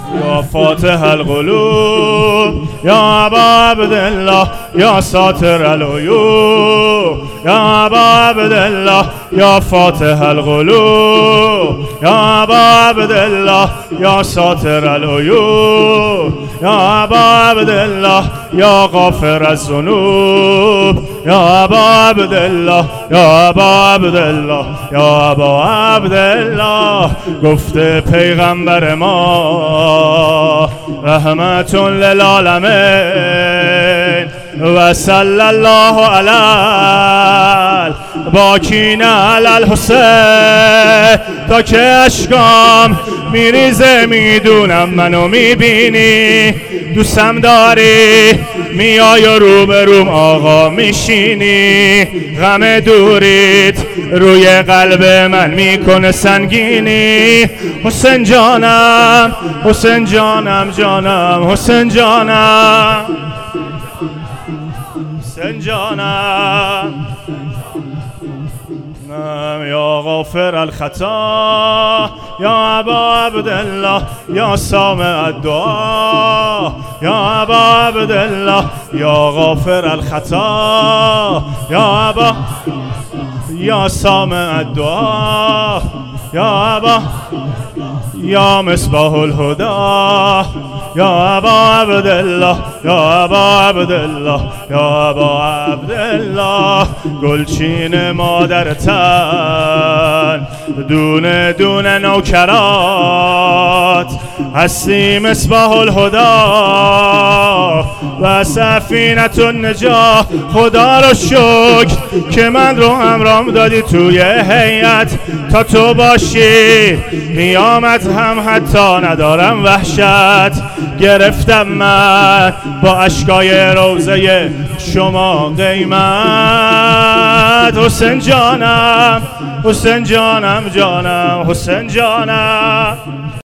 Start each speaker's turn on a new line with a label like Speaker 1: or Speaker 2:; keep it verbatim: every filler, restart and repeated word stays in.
Speaker 1: یا فاتح القلوب یا ابا عبدالله یا ساتر العیوب یا ابا عبدالله یا فاتح القلوب یا ابا عبدالله یا ساتر العیوب یا ابا عبدالله یا غافر الذنوب یا ابا عبدالله یا ابا عبدالله یا ابا عبدالله. گفته پیغمبر ما رحمت للعالمین و صلی الله علی باکین علی الحسین. تا که اشکام میریزه میدونم منو میبینی، دوستم داری میای و روبروم آقا میشینی، غم دوریت روی قلب من میکنه سنگینی. حسین جانم حسین جانم جانم حسین جانم حسین جانم یا غافر الخطا یا ابا عبدالله یا سامع الدعا یا ابا عبدالله یا غافر الخطا یا ابا یا سامع الدعا یا ابا یا مصباح الهدى یا ابا عبدالله یا ابا عبدالله یا ابا عبدالله. گلچین مادرتن دونه دونه نوکرات هستی مصباح الهدى و سفینة النجاة. خدا رو شکر که من رو همرام دادی توی هیئت تا تو باشی، قیامت هم حتی ندارم وحشت. گرفتم من با اشکای روزه شما قیمت. حسین جانم حسین جانم جانم حسین جانم.